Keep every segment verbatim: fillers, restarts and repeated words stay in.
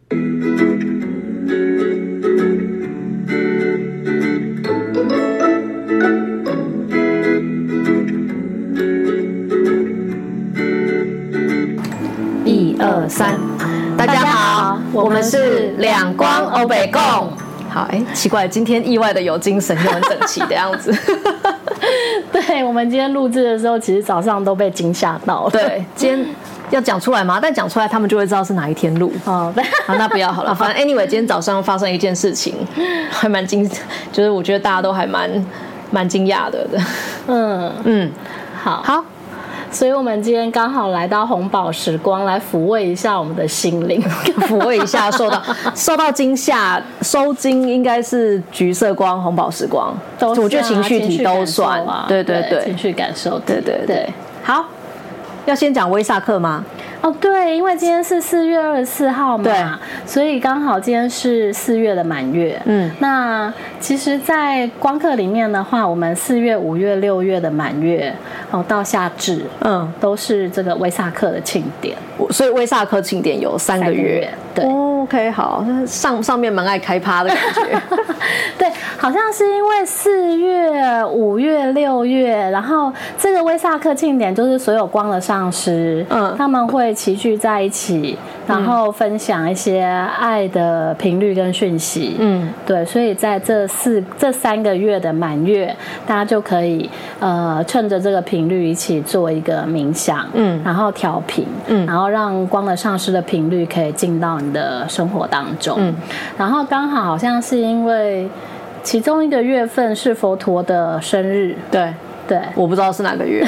一二三，大家好，我们是两光欧北共。好，哎，奇怪，今天意外的有精神又很整齐的样子。 对，我们今天录制的时候，其实早上都被惊吓到了。 对，今天要讲出来吗？但讲出来，他们就会知道是哪一天录。哦，对，好，那不要好了。反正 anyway， 今天早上发生一件事情，还蛮惊，就是我觉得大家都还蛮蛮惊讶的。 嗯嗯，好好。所以我们今天刚好来到红宝时光，来抚慰一下我们的心灵， 抚慰一下受到受到惊吓，收惊应该是橘色光、红宝时光， 都是啊、 我觉得情绪体都算， 啊、 对对对， 情绪感受， 对对对。好，要先讲威萨克吗？ 哦，对，因为今天是四月二十四号嘛，对，所以刚好今天是四月的满月。嗯，那其实，在光课里面的话，我们四月、五月、六月的满月，哦，到夏至，嗯，都是这个威萨克的庆典。 所以威萨克庆典有三个月。 对、 哦、，OK， 好，上上面蛮爱开趴的感觉。 对，好像是因为四月、五月、六月，然后这个威萨克庆典就是所有光的上师，嗯，他们会齐聚在一起，然后分享一些爱的频率跟讯息。嗯，对，所以在这四这三个月的满月，大家就可以呃趁着这个频率一起做一个冥想，嗯，然后调频，嗯，然后让光的上师的频率可以进到你的生活当中。嗯，然后刚好好像是因为其中一个月份是佛陀的生日， 对对， 我不知道是哪个月。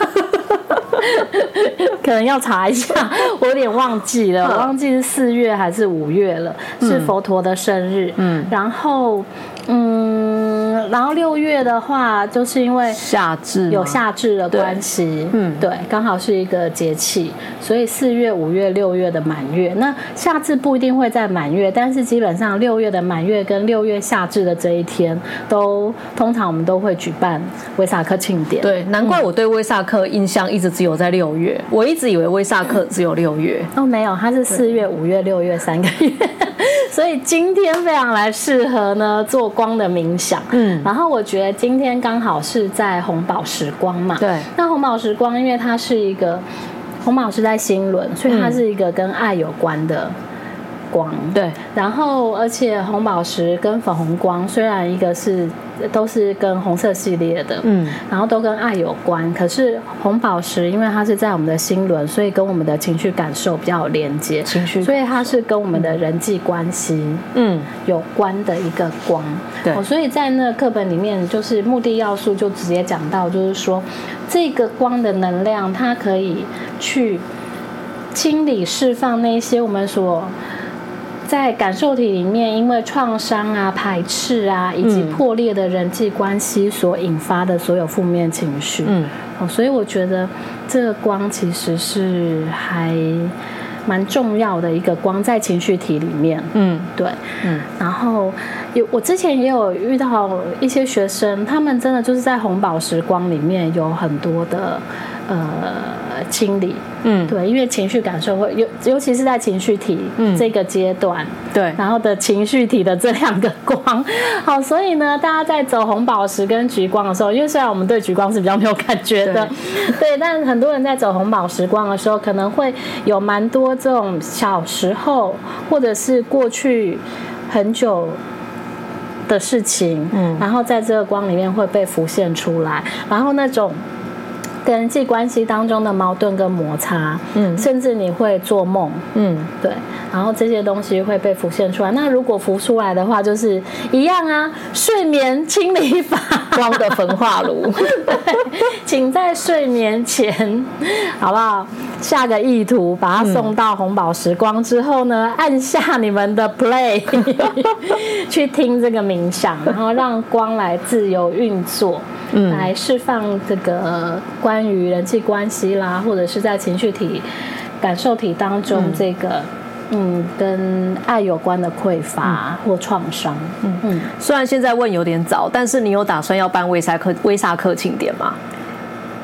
可能要查一下，我有点忘记了，我忘记是四月还是五月了，是佛陀的生日。嗯，然后，嗯，然后六月的话，就是因为夏至有夏至的关系，嗯，对，刚好是一个节气，所以四月、五月、六月的满月，那夏至不一定会在满月，但是基本上六月的满月跟六月夏至的这一天，都通常我们都会举办威萨克庆典。 对，难怪我对威萨克印象一直只有在六月，我一直以为威萨克只有六月。 哦，没有，它是四月、五月、六月三个月。所以今天非常来适合呢做光的冥想。嗯，然后我觉得今天刚好是在红宝时光嘛。 对。 那红宝时光，因为它是一个红宝是在心轮，所以它是一个跟爱有关的光。 对。 然后，而且红宝石跟粉红光，虽然一个是都是跟红色系列的，嗯，然后都跟爱有关，可是红宝石因为它是在我们的心轮，所以跟我们的情绪感受比较有连接， 情绪， 所以它是跟我们的人际关系，嗯，有关的一个光。对、哦，所以在那课本里面，就是目的要素就直接讲到，就是说这个光的能量，它可以去清理、释放那些我们所在感受体里面因为创伤啊、排斥啊以及破裂的人际关系所引发的所有负面情绪。嗯，哦，所以我觉得这个光其实是还蛮重要的一个光，在情绪体里面。嗯，对，嗯，然后有我之前也有遇到一些学生，他们真的就是在红宝石光里面有很多的呃清理。嗯，对，因为情绪感受会尤尤其是在情绪体这个阶段，嗯、对，然后的情绪体的这两个光，好，所以呢，大家在走红宝石跟橘光的时候，因为虽然我们对橘光是比较没有感觉的，对，对，但很多人在走红宝石光的时候，可能会有蛮多这种小时候或者是过去很久的事情，嗯，然后在这个光里面会被浮现出来，然后那种跟人际关系当中的矛盾跟摩擦，嗯，甚至你会做梦，嗯，对，然后这些东西会被浮现出来。那如果浮出来的话，就是一样啊，睡眠清理法， 光的焚化炉， 对，请在睡眠前，好不好？下个意图，把它送到红宝石光之后呢，按下你们的 play， 去听这个冥想，然后让光来自由运作。嗯，来释放这个关于人际关系啦，或者是在情绪体、感受体当中这个嗯跟爱有关的匮乏或创伤。嗯嗯， 虽然现在问有点早，但是你有打算要办威萨克威萨克庆典吗？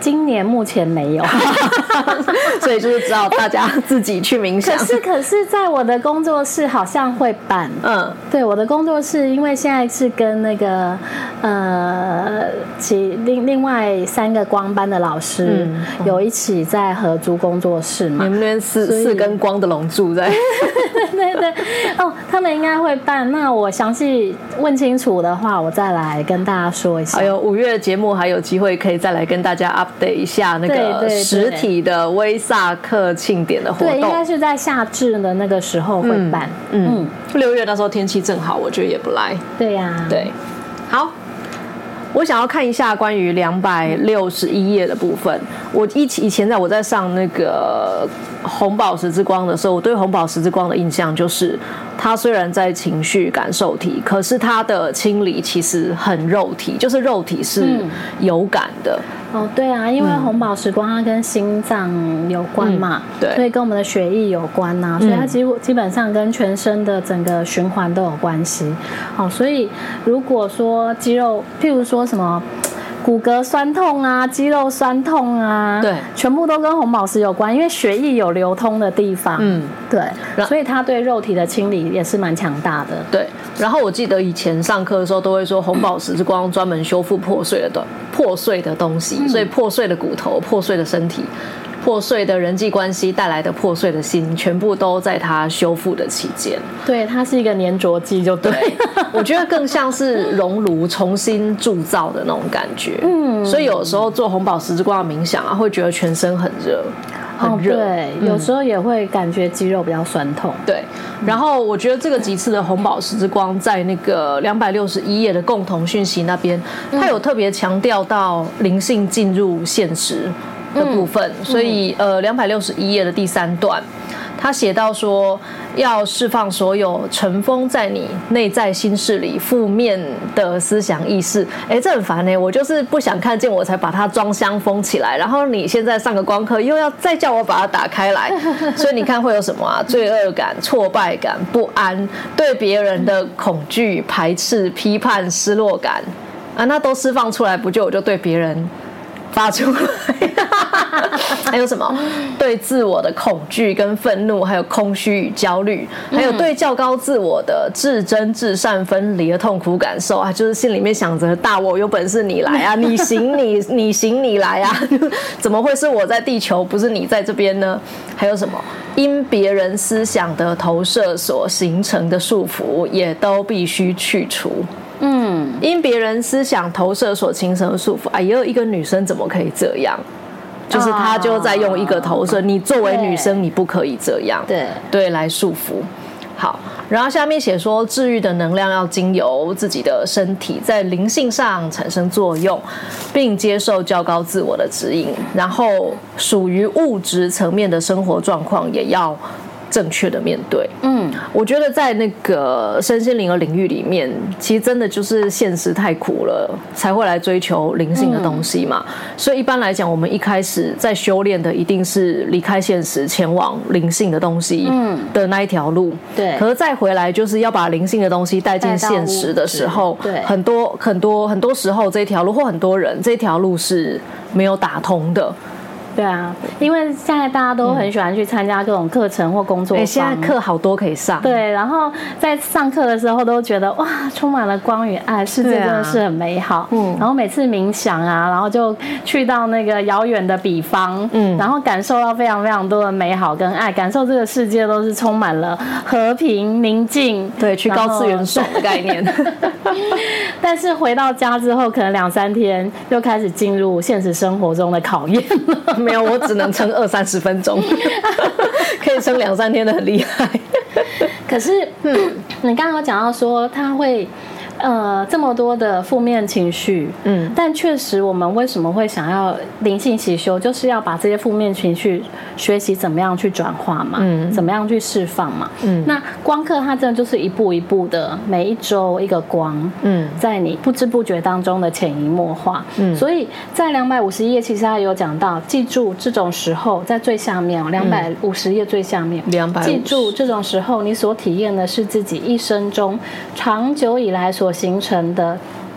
今年目前没有， 所以就是只好大家自己去冥想。 可是可是在我的工作室好像会办，嗯，对，我的工作室因为现在是跟那个呃其另另外三个光班的老师、嗯、有一起在合租工作室嘛， 你们那边四四根光的龙柱在。 对对哦，他们应该会办。那我详细问清楚的话，我再来跟大家说一下。 还有五月的节目还有机会可以再来跟大家 update 一下那个实体的威萨克庆典的活动。 对，应该是在夏至的那个时候会办。 嗯，六、嗯、月那时候天气正好，我觉得也不赖。 对呀、啊， 对，好。我想要看一下关于两百六十一页的部分。我以以前在我在上那个红宝石之光的时候，我对红宝石之光的印象就是，它虽然在情绪感受体，可是它的清理其实很肉体，就是肉体是有感的。 嗯、哦，对啊，因为红宝石光它跟心脏有关嘛，嗯、对，所以跟我们的血液有关呐、啊，所以它基基本上跟全身的整个循环都有关系。好、哦，所以如果说肌肉，譬如说什么骨骼酸痛啊、肌肉酸痛啊，对，全部都跟红宝石有关，因为血液有流通的地方，嗯，对，所以它对肉体的清理也是蛮强大的。 对，然后我记得以前上课的时候都会说，红宝石之光专门修复破碎的破碎的东西，嗯、所以破碎的骨头、破碎的身体。破碎的人际关系带来的破碎的心，全部都在它修复的期间。 对，它是一个粘着剂，就对。对我觉得更像是熔炉重新铸造的那种感觉。嗯，所以有时候做红宝石之光的冥想啊，会觉得全身很热。很热、 哦，对，嗯、有时候也会感觉肌肉比较酸痛。 对，然后我觉得这个几次的红宝石之光在那个两百六十一页的共同讯息那边，它有特别强调到灵性进入现实的部分，嗯、所以呃，两百六十一页的第三段，他写到说，要释放所有尘封在你内在心事里负面的思想意识。哎，这很烦呢，我就是不想看见，我才把它装箱封起来，然后你现在上个光课又要再叫我把它打开来，所以你看会有什么啊？罪恶感、挫败感、不安，对别人的恐惧、排斥、批判、失落感啊，那都释放出来，不就我就对别人发出来？还有什么对自我的恐惧跟愤怒，还有空虚与焦虑，还有对较高自我的至真至善分离的痛苦感受啊，就是心里面想着大我有本事你来啊，你行你你行你来啊，怎么会是我在地球，不是你在这边呢？还有什么因别人思想的投射所形成的束缚，也都必须去除。嗯，因别人思想投射所形成的束缚，哎呦，一个女生怎么可以这样？就是她就在用一个投射，你作为女生你不可以这样，对对，来束缚。好，然后下面写说，治愈的能量要经由自己的身体在灵性上产生作用，并接受较高自我的指引，然后属于物质层面的生活状况也要正确的面对。嗯，我觉得在那个身心灵的领域里面，其实真的就是现实太苦了，才会来追求灵性的东西嘛。嗯、所以一般来讲，我们一开始在修炼的一定是离开现实，前往灵性的东西的那一条路。嗯、对。可是再回来，就是要把灵性的东西带进现实的时候，对，很多很多很多时候这条路或很多人这条路是没有打通的。 对啊，因为现在大家都很喜欢去参加各种课程或工作坊， 欸、现在课好多可以上。 对，然后在上课的时候都觉得哇，充满了光与爱，世界真的是很美好。嗯，然后每次冥想啊，然后就去到那个遥远的彼方，嗯，然后感受到非常非常多的美好跟爱，感受这个世界都是充满了和平宁静。 对，去高次元爽的概念。 但是回到家之后，可能两三天又开始进入现实生活中的考验了。 没有，我只能撑二三十分钟，可以撑两三天的很厉害。 可是，嗯，你刚刚有讲到说他会。呃，这么多的负面情绪，嗯，但确实我们为什么会想要灵性习修，就是要把这些负面情绪学习怎么样去转化嘛，嗯，怎么样去释放嘛，嗯，那光课它真的就是一步一步的，每一周一个光，嗯，在你不知不觉当中的潜移默化，嗯，所以在两百五十页其实它有讲到，记住这种时候在最下面哦，两百五十页最下面，两百记住这种时候你所体验的是自己一生中长久以来所形成的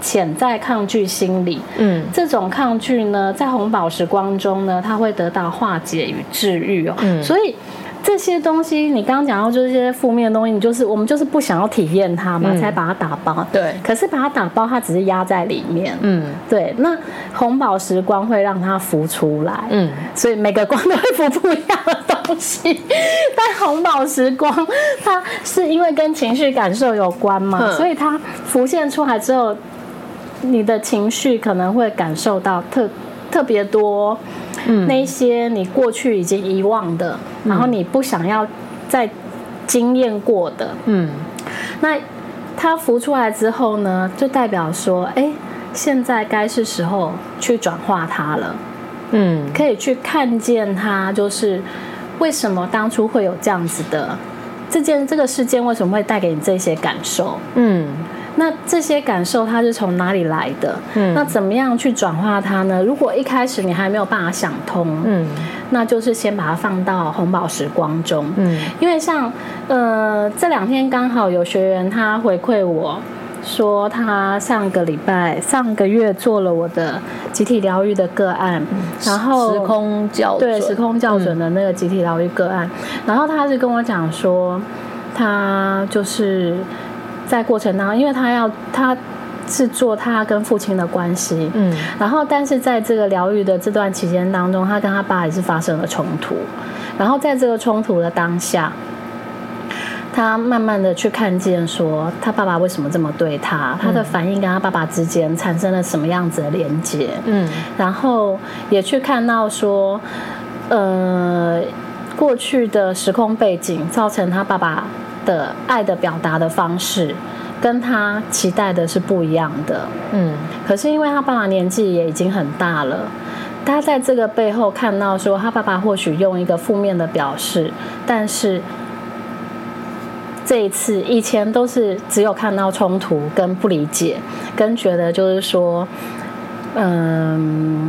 潜在抗拒心理。嗯，这种抗拒呢，在红宝石光中呢，它会得到化解与治愈哦。嗯，所以这些东西，你刚刚讲到就是这些负面的东西，你就是我们就是不想要体验它嘛，嗯、才把它打包。 对， 可是把它打包，它只是压在里面。嗯，对。那红宝石光会让它浮出来。嗯，所以每个光都会浮不一样的东西。但红宝石光，它是因为跟情绪感受有关嘛，嗯、所以它浮现出来之后，你的情绪可能会感受到特特别多。嗯，那些你过去已经遗忘的，嗯、然后你不想要再经验过的，嗯，那它浮出来之后呢，就代表说，哎，现在该是时候去转化它了，嗯，可以去看见它，就是为什么当初会有这样子的这件这个事件为什么会带给你这些感受，嗯。那这些感受它是从哪里来的？嗯，那怎么样去转化它呢？如果一开始你还没有办法想通，嗯，那就是先把它放到红宝石光中，嗯，因为像呃这两天刚好有学员他回馈我说，他上个礼拜上个月做了我的集体疗愈的个案，然后时空校准， 对时空校准的那个集体疗愈个案，嗯、然后他是跟我讲说，他就是。在过程当中，因为他要他是做他跟父亲的关系，嗯，然后但是在这个疗愈的这段期间当中，他跟他爸也是发生了冲突，然后在这个冲突的当下，他慢慢的去看见说他爸爸为什么这么对他，他的反应跟他爸爸之间产生了什么样子的连结，嗯，然后也去看到说，呃，过去的时空背景造成他爸爸的爱的表达的方式跟他期待的是不一样的，嗯，可是因为他爸爸年纪也已经很大了，他在这个背后看到说他爸爸或许用一个负面的表示，但是这一次以前都是只有看到冲突跟不理解跟觉得就是说嗯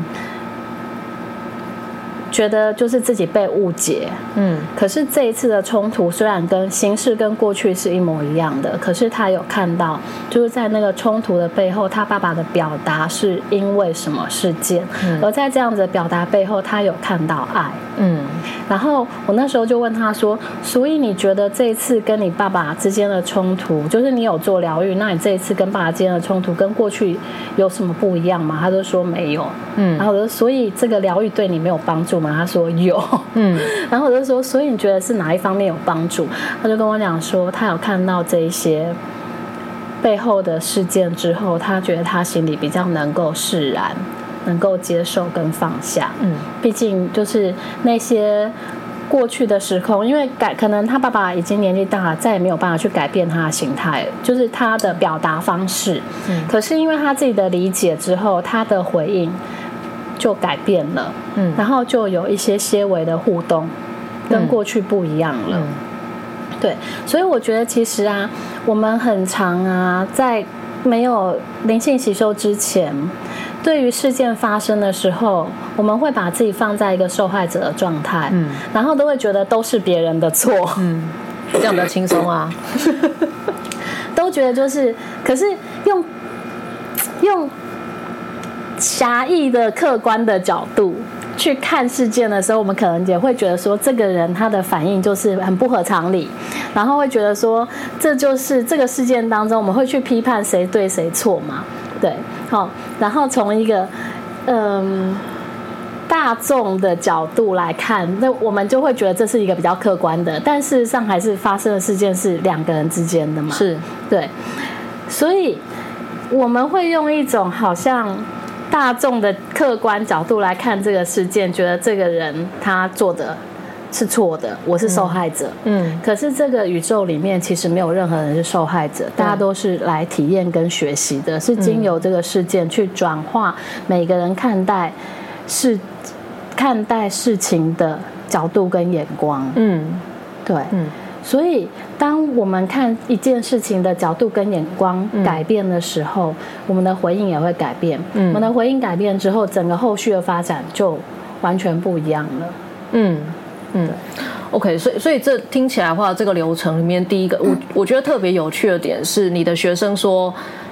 觉得就是自己被误解，嗯，可是这一次的冲突虽然跟形式跟过去是一模一样的，可是他有看到就是在那个冲突的背后，他爸爸的表达是因为什么事件，嗯，而在这样子的表达背后，他有看到爱，嗯，然后我那时候就问他说，所以你觉得这一次跟你爸爸之间的冲突，就是你有做疗愈，那你这一次跟爸爸之间的冲突跟过去有什么不一样吗？他就说没有，嗯，然后我就说所以这个疗愈对你没有帮助吗？他说有，嗯，然后我就说，所以你觉得是哪一方面有帮助？他就跟我讲说，他有看到这一些背后的事件之后，他觉得他心里比较能够释然，能够接受跟放下。嗯，毕竟就是那些过去的时空，因为改可能他爸爸已经年纪大了，再也没有办法去改变他的形态，就是他的表达方式。嗯，可是因为他自己的理解之后，他的回应就改变了，嗯，然后就有一些些微的互动，跟过去不一样了，嗯，对，所以我觉得其实啊，我们很常啊，在没有灵性习修之前，对于事件发生的时候，我们会把自己放在一个受害者的状态，嗯，然后都会觉得都是别人的错， 嗯，这样比较轻松啊， 都觉得就是，可是用用。狭义的客观的角度去看事件的时候，我们可能也会觉得说这个人他的反应就是很不合常理，然后会觉得说这就是这个事件当中我们会去批判谁对谁错嘛，对，好，然后从一个嗯大众的角度来看，那我们就会觉得这是一个比较客观的，但事实上还是发生的事件是两个人之间的嘛， 是对， 所以我们会用一种好像大众的客观角度来看这个事件，觉得这个人他做的是错的，我是受害者。嗯，可是这个宇宙里面其实没有任何人是受害者，大家都是来体验跟学习的，是经由这个事件去转化每个人看待事看待事情的角度跟眼光。嗯，对，嗯。所以当我们看一件事情的角度跟眼光改变的时候，嗯，我们的回应也会改变，嗯，我们的回应改变之后，整个后续的发展就完全不一样了。嗯嗯 OK， 所以所以这听起来的话，这个流程里面第一个我我觉得特别有趣的点是，你的学生说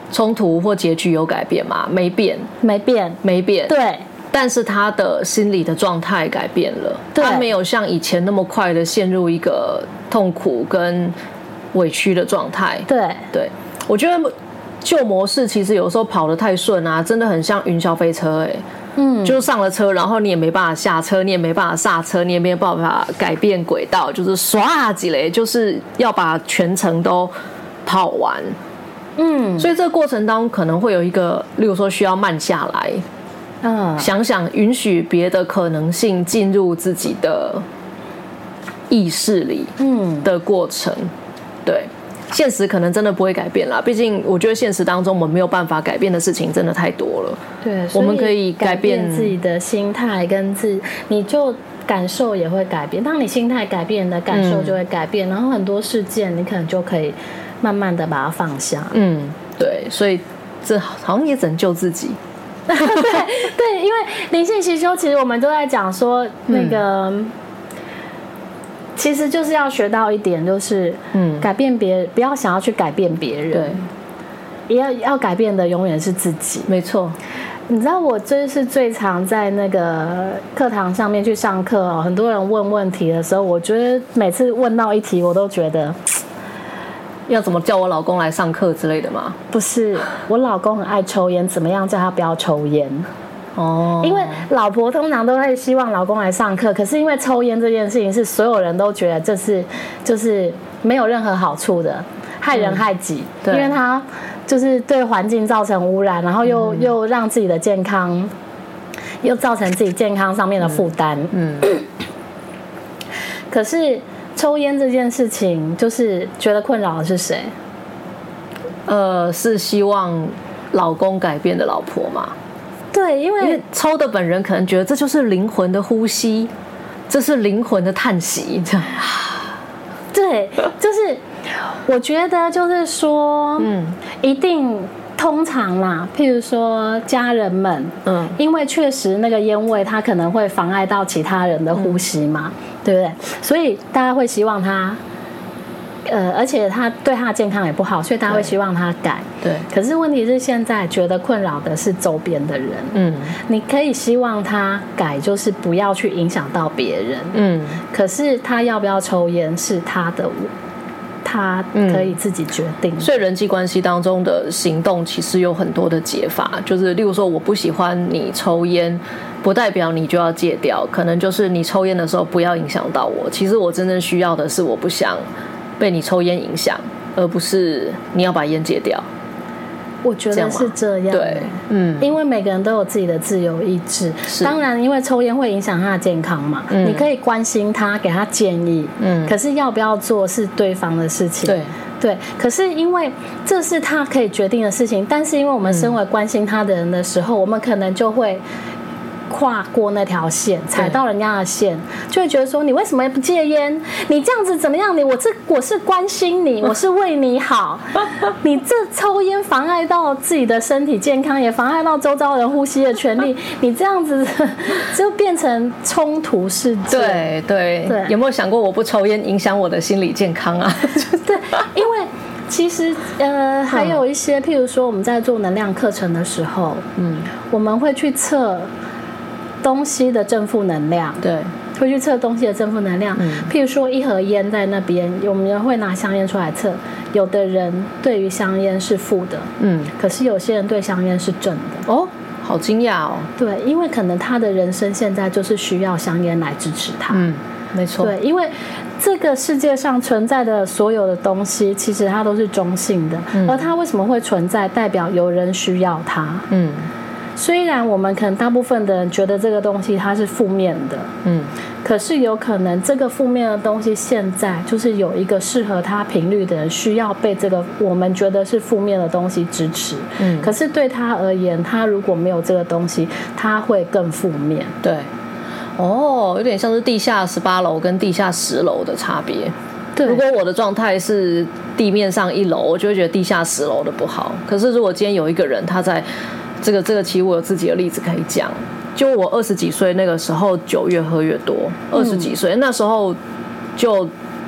冲突或结局有改变吗？没变， 没变， 没变。 对。 但是他的心理的状态改变了，他没有像以前那么快的陷入一个痛苦跟委屈的状态。 对对，我觉得旧模式其实有时候跑得太顺啊，真的很像云霄飞车哎、欸。嗯，就上了车，然后你也没办法下车，你也没办法刹车，你也没有办法改变轨道，就是唰几雷，就是要把全程都跑完。嗯，所以这个过程当中可能会有一个，例如说需要慢下来。嗯，想想允许别的可能性进入自己的意识里，嗯的过程，对，现实可能真的不会改变啦。毕竟我觉得现实当中我们没有办法改变的事情真的太多了。 对， 我们可以改变自己的心态跟自，你就感受也会改变。当你心态改变，你的感受就会改变，嗯、然后很多事件你可能就可以慢慢的把它放下。嗯， 对，所以这好像也拯救自己。 对对，因为灵性习修，其实我们都在讲说，那个、嗯、其实就是要学到一点，就是嗯，改变别人，不要想要去改变别人，对，也要要改变的永远是自己。 没错， 你知道我这是最常在那个课堂上面去上课哦，很多人问问题的时候，我觉得每次问到一题，我都觉得。 要怎么叫我老公来上课之类的吗？ 不是，我老公很爱抽烟，怎么样叫他不要抽烟？哦，因为老婆通常都会希望老公来上课，可是因为抽烟这件事情是所有人都觉得这是就是没有任何好处的，害人害己，嗯、因为他就是对环境造成污染，然后又、嗯、又让自己的健康，又造成自己健康上面的负担。嗯，嗯可是。抽烟这件事情，就是觉得困扰的是谁？ 呃，是希望老公改变的老婆嘛？ 对，因为, 因为抽的本人可能觉得这就是灵魂的呼吸，这是灵魂的叹息，这样。 对，就是我觉得就是说，嗯，一定。通常啦，譬如说家人们，嗯，因为确实那个烟味它可能会妨碍到其他人的呼吸嘛，嗯、对不对？所以大家会希望他，呃，而且他对他的健康也不好，所以大家会希望他改。 对。 可是问题是现在觉得困扰的是周边的人，嗯，你可以希望他改，就是不要去影响到别人，嗯。可是他要不要抽烟是他的。他可以自己决定、嗯， 所以人际关系当中的行动其实有很多的解法，就是例如说我不喜欢你抽烟，不代表你就要戒掉，可能就是你抽烟的时候不要影响到我。其实我真正需要的是我不想被你抽烟影响，而不是你要把烟戒掉。 我觉得是这样， 对，嗯， 因为每个人都有自己的自由意志。当然，因为抽烟会影响他的健康嘛，嗯、你可以关心他，给他建议，嗯，可是要不要做是对方的事情， 对对。可是因为这是他可以决定的事情，但是因为我们身为关心他的人的时候，嗯、我们可能就会。跨过那条线，踩到人家的线，就会觉得说你为什么不戒烟？你这样子怎么样？你我这我是关心你，我是为你好。你这抽烟妨碍到自己的身体健康，也妨碍到周遭人呼吸的权利。你这样子就变成冲突事件。 对对对，有没有想过我不抽烟影响我的心理健康啊？ 对，因为。其实，呃，还有一些，譬如说我们在做能量课程的时候，嗯，我们会去测东西的正负能量， 对， 会去测东西的正负能量。嗯、譬如说一盒烟在那边，我们会拿香烟出来测，有的人对于香烟是负的，嗯，可是有些人对香烟是正的。 哦，好惊讶哦。 对，因为可能他的人生现在就是需要香烟来支持他。嗯。 没错， 对，因为这个世界上存在的所有的东西，其实它都是中性的，嗯、而它为什么会存在，代表有人需要它。嗯，虽然我们可能大部分的人觉得这个东西它是负面的，嗯，可是有可能这个负面的东西现在就是有一个适合它频率的人，需要被这个我们觉得是负面的东西支持。嗯，可是对他而言，他如果没有这个东西，他会更负面。 对。哦，有点像是地下十八楼跟地下十楼的差别。对，如果我的状态是地面上一楼，我就会觉得地下十楼的不好。可是如果今天有一个人他在这个这个，其实我有自己的例子可以讲。就我二十几岁那个时候，酒越喝越多，二十几岁、嗯、那时候就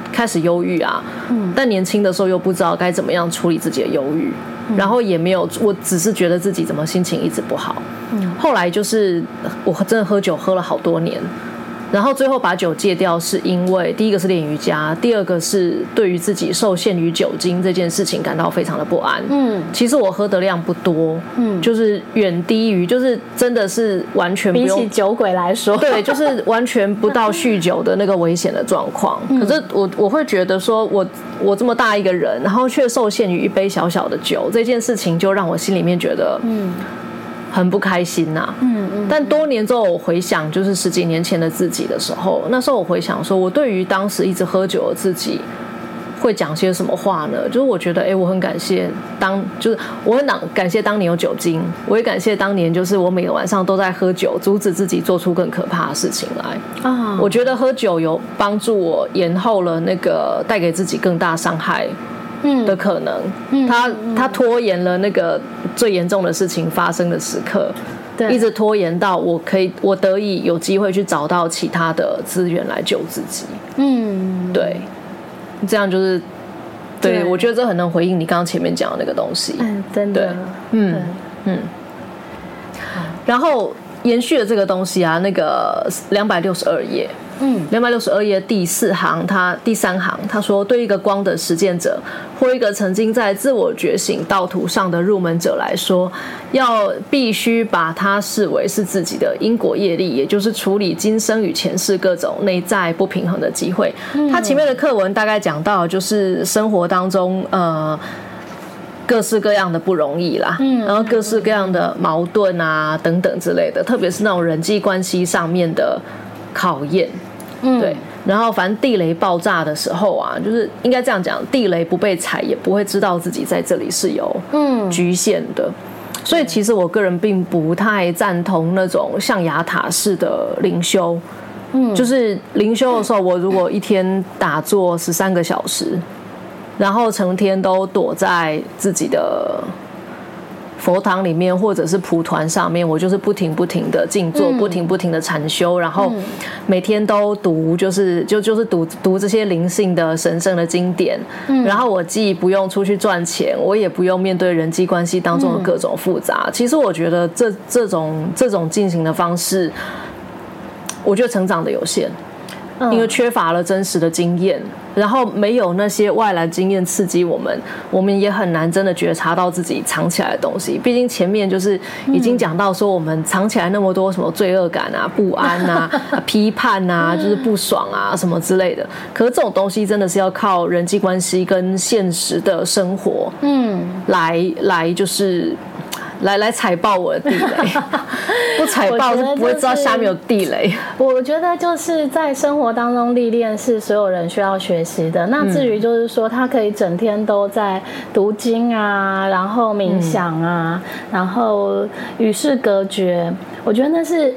开始忧郁啊，嗯，但年轻的时候又不知道该怎么样处理自己的忧郁，嗯，然后也没有，我只是觉得自己怎么心情一直不好，嗯，后来就是我真的喝酒喝了好多年。然后最后把酒戒掉，是因为第一个是练瑜伽，第二个是对于自己受限于酒精这件事情感到非常的不安。嗯，其实我喝的量不多，嗯，就是远低于，就是真的是完全不用比起酒鬼来说， 对，就是完全不到酗酒的那个危险的状况。嗯，可是我我会觉得说我我这么大一个人，然后却受限于一杯小小的酒，这件事情就让我心里面觉得，嗯。很不开心呐、啊，嗯嗯。但多年之后，我回想，就是十几年前的自己的时候，那时候我回想说，我对于当时一直喝酒的自己，会讲些什么话呢？就是我觉得，哎，我很感谢当，就是我很感谢当年有酒精，我也感谢当年就是我每个晚上都在喝酒，阻止自己做出更可怕的事情来。啊，我觉得喝酒有帮助我延后了那个带给自己更大伤害。的可能，嗯，他他拖延了那个最严重的事情发生的时刻，对，一直拖延到我可以，我得以有机会去找到其他的资源来救自己，嗯，对，这样就是，对，我觉得这很能回应你刚刚前面讲的那个东西， 嗯，真的， 嗯嗯，然后延续了这个东西啊，那个两百六十二页。嗯，两百六十二页第四行，他第三行，他说，对一个光的实践者，或一个曾经在自我觉醒道途上的入门者来说，要必须把它视为是自己的因果业力，也就是处理今生与前世各种内在不平衡的机会。嗯，他前面的课文大概讲到，就是生活当中呃各式各样的不容易啦，嗯，然后各式各样的矛盾啊等等之类的，特别是那种人际关系上面的考验。嗯，对，然后反正地雷爆炸的时候啊，就是应该这样讲，地雷不被踩，也不会知道自己在这里是有局限的。嗯，所以其实我个人并不太赞同那种象牙塔式的灵修。嗯，就是灵修的时候，我如果一天打坐十三个小时，然后成天都躲在自己的佛堂里面或者是蒲团上面，我就是不停不停的静坐，嗯，不停不停的禅修，然后每天都读，就是就就是读读这些灵性的神圣的经典，嗯，然后我既不用出去赚钱，我也不用面对人际关系当中的各种复杂。嗯，其实我觉得这这种这种进行的方式，我觉得成长的有限。因为缺乏了真实的经验，然后没有那些外来经验刺激我们，我们也很难真的觉察到自己藏起来的东西。毕竟前面就是已经讲到说，我们藏起来那么多什么罪恶感啊、不安啊、批判啊，就是不爽啊什么之类的。可是这种东西真的是要靠人际关系跟现实的生活，嗯，来来就是。来来踩爆我的地雷，不踩爆是不会知道下面有地雷。 我觉得就是在生活当中历练是所有人需要学习的。那至于就是说，他可以整天都在读经啊，然后冥想啊，嗯，然后与世隔绝，我觉得那是。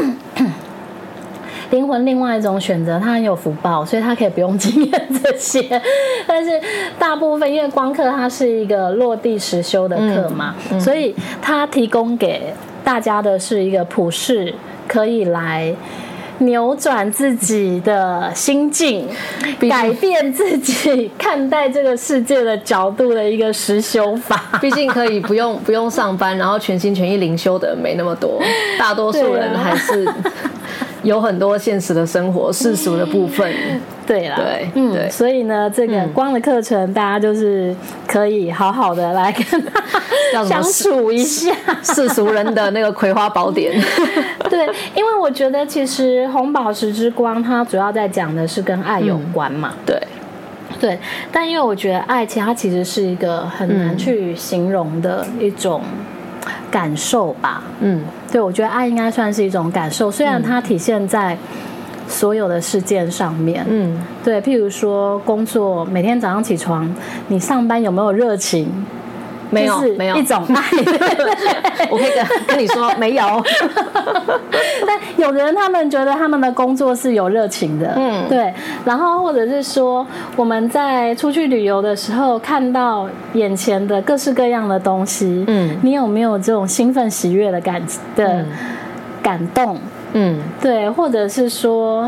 灵魂另外一种选择，他很有福报，所以他可以不用经验这些。但是大部分因为光课它是一个落地实修的课嘛，嗯嗯，所以它提供给大家的是一个普世可以来扭转自己的心境，改变自己看待这个世界的角度的一个实修法。 毕竟可以不用不用上班，然后全心全意灵修的人没那么多，大多数人还是有很多现实的生活世俗的部分。 对啦， 对， 嗯， 对， 所以呢，这个光的课程，大家就是可以好好的来跟他相处一下世俗人的那个葵花宝典。 对，因为我觉得其实红宝石之光，它主要在讲的是跟爱有关嘛。嗯，对。对，但因为我觉得爱情它其实是一个很难去形容的一种感受吧。嗯，对，我觉得爱应该算是一种感受，虽然它体现在所有的事件上面。嗯，对，譬如说工作，每天早上起床，你上班有没有热情？ 没有，没有一种爱。 我可以跟跟你说，没有。 但有的人他们觉得他们的工作是有热情的，嗯，对。然后或者是说，我们在出去旅游的时候，看到眼前的各式各样的东西，嗯，你有没有这种兴奋喜悦的感的感动？嗯，对，或者是说，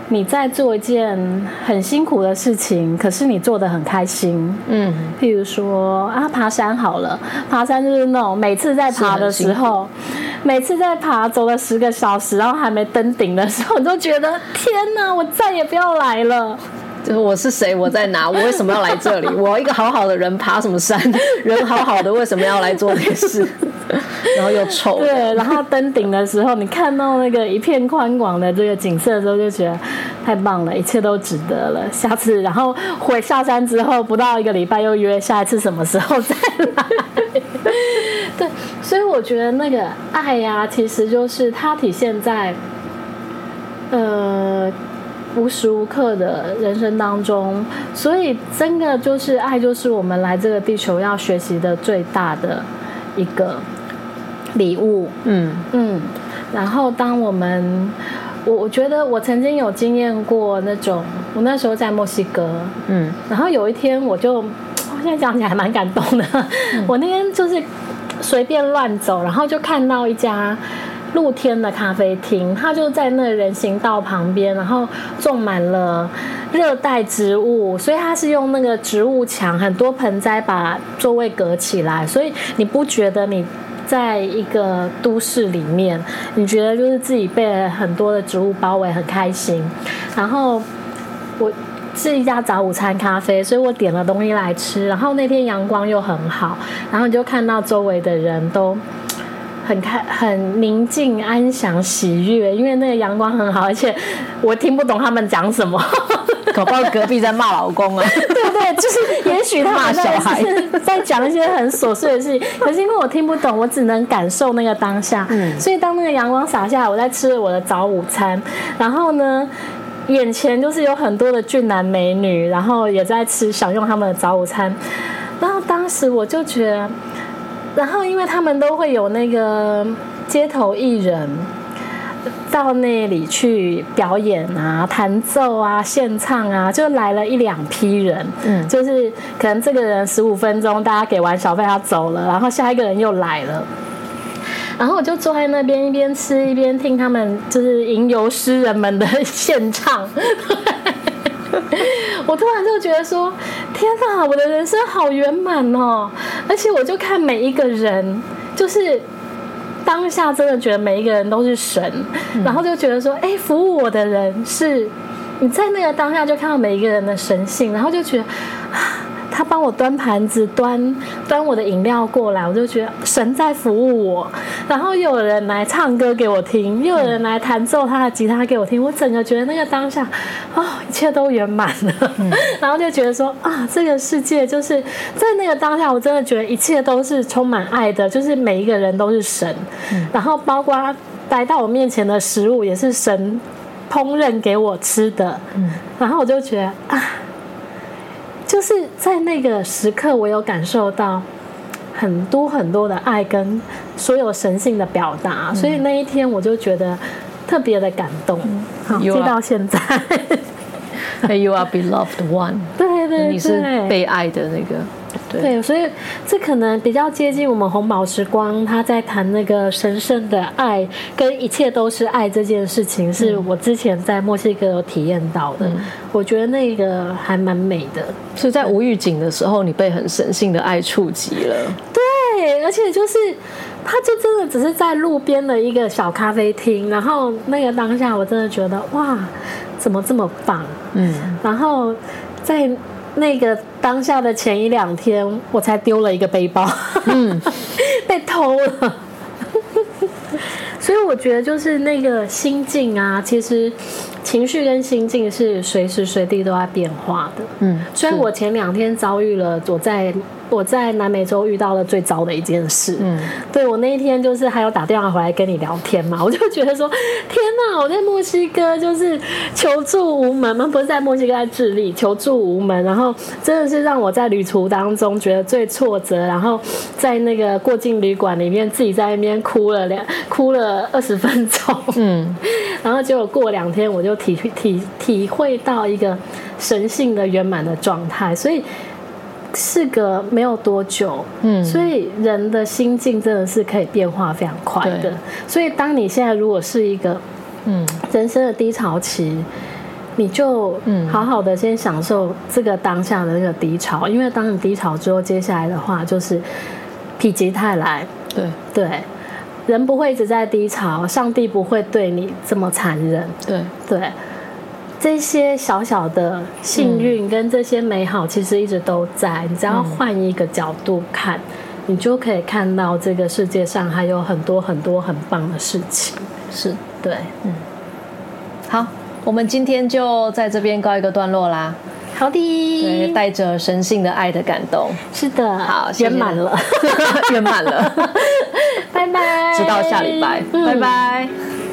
你在做一件很辛苦的事情，可是你做得很开心。嗯，譬如说啊，爬山好了，爬山就是那种每次在爬的时候，每次在爬走了十个小时，然后还没登顶的时候，你都觉得天哪，我再也不要来了。 就是我是谁，我在哪，我为什么要来这里？我一个好好的人爬什么山？人好好的为什么要来做这些事？然后又臭。 对，然后登顶的时候，你看到那个一片宽广的这个景色的时候，就觉得太棒了，一切都值得了。下次，然后回下山之后，不到一个礼拜又约下一次什么时候再来。对，所以我觉得那个爱呀、啊，其实就是它体现在，呃。无时无刻的人生当中，所以真的就是爱，就是我们来这个地球要学习的最大的一个礼物。嗯嗯，然后当我们，我我觉得我曾经有经验过那种，我那时候在墨西哥，嗯，然后有一天我就，我现在讲起来还蛮感动的，嗯、我那天就是随便乱走，然后就看到一家露天的咖啡厅，它就在那人行道旁边，然后种满了热带植物，所以它是用那个植物墙，很多盆栽把座位隔起来，所以你不觉得你在一个都市里面，你觉得就是自己被很多的植物包围，很开心。然后我是一家早午餐咖啡，所以我点了东西来吃，然后那天阳光又很好，然后你就看到周围的人都很开很宁静安详喜悦，因为那个阳光很好，而且我听不懂他们讲什么， 搞不好隔壁在骂老公啊。 对对，就是也许他们在小孩在讲一些很琐碎的事情，可是因为我听不懂，我只能感受那个当下。嗯，所以当那个阳光洒下来，我在吃我的早午餐，然后呢，眼前就是有很多的俊男美女，然后也在吃享用他们的早午餐，然后当时我就觉得。然后，因为他们都会有那个街头艺人到那里去表演啊、弹奏啊、献唱啊，就来了一两批人。嗯，就是可能这个人十五分钟，大家给完小费他走了，然后下一个人又来了。然后我就坐在那边一边吃一边听他们就是吟游诗人们的献唱。我突然就觉得说，天哪，我的人生好圆满哦！而且我就看每一个人，就是当下真的觉得每一个人都是神，嗯、然后就觉得说，哎，服务我的人是，你在那个当下就看到每一个人的神性，然后就觉得啊。他帮我端盘子，端端我的饮料过来，我就觉得神在服务我。然后又有人来唱歌给我听，又有人来弹奏他的吉他给我听，我整个觉得那个当下，哦，一切都圆满了。嗯、然后就觉得说啊，这个世界就是在那个当下，我真的觉得一切都是充满爱的，就是每一个人都是神。嗯、然后包括来到我面前的食物也是神烹饪给我吃的。嗯、然后我就觉得啊。就是在那个时刻，我有感受到很多很多的爱跟所有神性的表达，嗯、所以那一天我就觉得特别的感动。好，记到现在。 You are beloved one。 对对对， 你是被爱的那个。 对, 对，所以这可能比较接近我们红宝石光他在谈那个神圣的爱跟一切都是爱这件事情，是我之前在墨西哥有体验到的。嗯、我觉得那个还蛮美的。 是在无预警的时候，你被很神性的爱触及了。 对，而且就是他就真的只是在路边的一个小咖啡厅，然后那个当下我真的觉得哇，怎么这么棒？嗯，然后在。那个当下的前一两天，我才丢了一个背包，嗯，被偷了。所以我觉得就是那个心境啊，其实情绪跟心境是随时随地都在变化的。嗯，虽然我前两天遭遇了我在我在南美洲遇到了最糟的一件事。嗯，对，我那一天就是还有打电话回来跟你聊天嘛，我就觉得说，天哪，我在墨西哥就是求助无门嘛，不是在墨西哥，在智利求助无门，然后真的是让我在旅途当中觉得最挫折，然后在那个过境旅馆里面自己在那边哭了两哭了二十分钟。嗯，然后结果过两天我就体体体会到一个神性的圆满的状态，所以。事隔没有多久，嗯，所以人的心境真的是可以变化非常快的。所以当你现在如果是一个，嗯，人生的低潮期， 你就好好的先享受这个当下的那个低潮，因为当你低潮之后，接下来的话就是否极泰来。 对对，人不会一直在低潮，上帝不会对你这么残忍。 对对，这些小小的幸运跟这些美好，其实一直都在。你只要换一个角度看，你就可以看到这个世界上还有很多很多很棒的事情。 是， 对， 嗯，好。我们今天就在这边告一个段落啦。 好的， 对，带着神性的爱的感动。 是的， 好， 圆满了， 圆满了。 拜拜， 直到下礼拜，嗯、拜拜。